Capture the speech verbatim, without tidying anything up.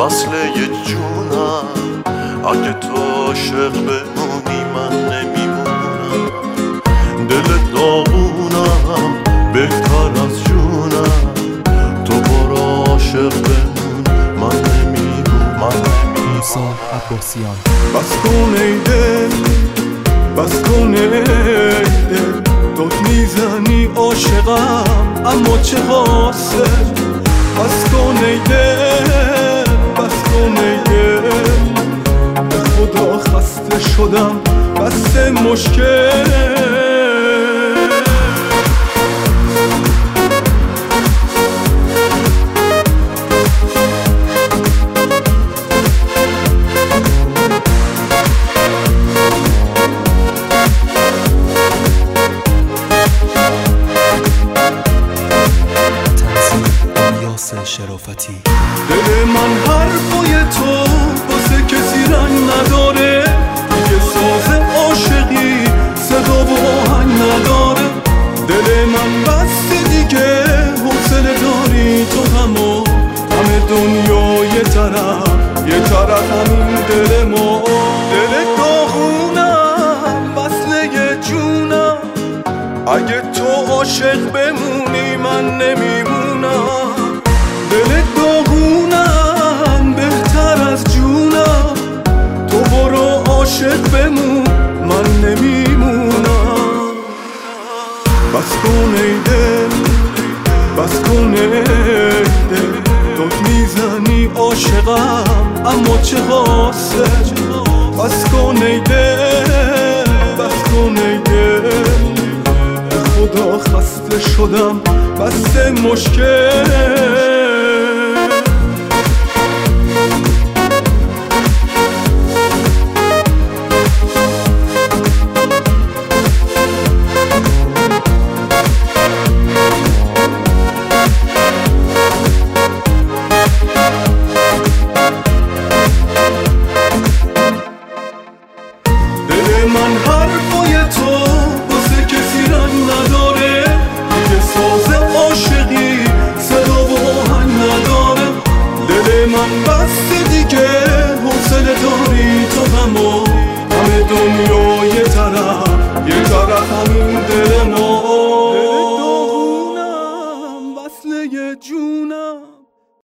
وصله جونم، اگه تو عاشق بمونی من نمیمونم. دل داغونم بهتر از جونم، تو برو عاشق بمون من نمیمونم. موسی عباسیان. بس کن ای دل، بس کن ای دل، داد میزنی عاشقم اما چه حاصل. بس کن ای دل، بس کن ای دل، به خدا خسته شدم بس مشکل. شرافتی. دل من حرفای تو واسه کسی رنگ نداره، دیگه ساز عاشقی صدا و آهنگ نداره. دل من بسته دیگه حوصله داری تو همو، همه دنیا یه طرف یه طرف همین دل ما. دل داغونم وصله جونم، اگه تو عاشق بمونی من نمیمونم. دل داغونم بهتر از جونم، تو برو عاشق بمون من نمیمونم. بس کن ای دل، بس کن ای دل، داد میزنی عاشقم اما چه حاصل. بس کن ای دل، بس کن ای دل، به خدا خسته شدم بس مشکل.